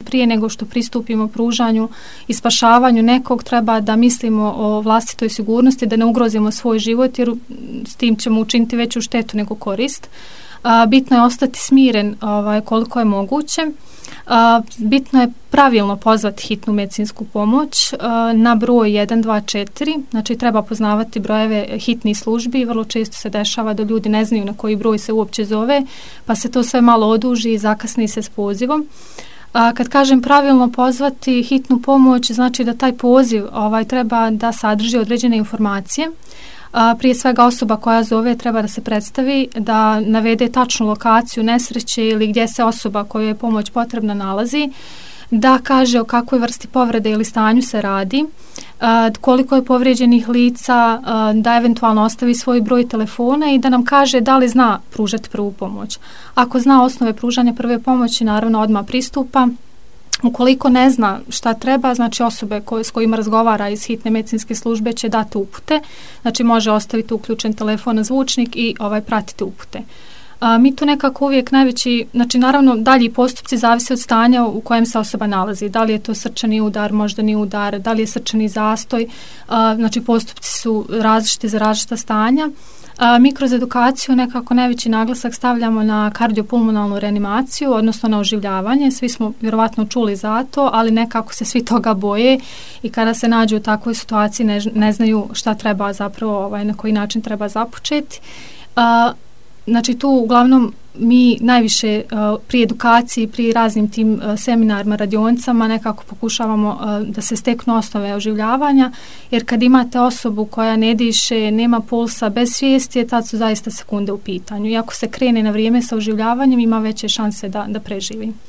prije nego što pristupimo pružanju i spašavanju nekog treba da mislimo o vlastitoj sigurnosti, da ne ugrozimo svoj život jer s tim ćemo učiniti veću štetu nego korist. Bitno je ostati smiren koliko je moguće. Bitno je pravilno pozvati hitnu medicinsku pomoć na broj 124, znači treba poznavati brojeve hitnih službi, vrlo često se dešava da ljudi ne znaju na koji broj se uopće zove, pa se to sve malo oduži i zakasni se s pozivom. Kad kažem pravilno pozvati hitnu pomoć, znači da taj poziv treba da sadrži određene informacije. Prije svega osoba koja zove treba da se predstavi, da navede tačnu lokaciju nesreće ili gdje se osoba kojoj je pomoć potrebna nalazi, da kaže o kakvoj vrsti povrede ili stanju se radi, koliko je povrijeđenih lica, da eventualno ostavi svoj broj telefona i da nam kaže da li zna pružati prvu pomoć. Ako zna osnove pružanja prve pomoći, naravno odmah pristupa. Ukoliko ne zna šta treba, znači osobe s kojima razgovara iz hitne medicinske službe će dati upute, znači može ostaviti uključen telefon na zvučnik i pratiti upute. Mi tu nekako uvijek najveći, znači naravno dalji postupci zavise od stanja u kojem se osoba nalazi, da li je to srčani udar, moždani udar, da li je srčani zastoj, znači postupci su različiti za različita stanja. Mi kroz edukaciju nekako najveći naglasak stavljamo na kardiopulmonalnu reanimaciju, odnosno na oživljavanje. Svi smo vjerovatno čuli za to, ali nekako se svi toga boje i kada se nađu u takvoj situaciji ne znaju šta treba zapravo, na koji način treba započeti. Znači tu uglavnom mi najviše pri edukaciji, pri raznim tim seminarima, radionicama nekako pokušavamo da se steknu osnove oživljavanja, jer kad imate osobu koja ne diše, nema pulsa, bez svijesti, tad su zaista sekunde u pitanju. I ako se krene na vrijeme sa oživljavanjem, ima veće šanse da preživi.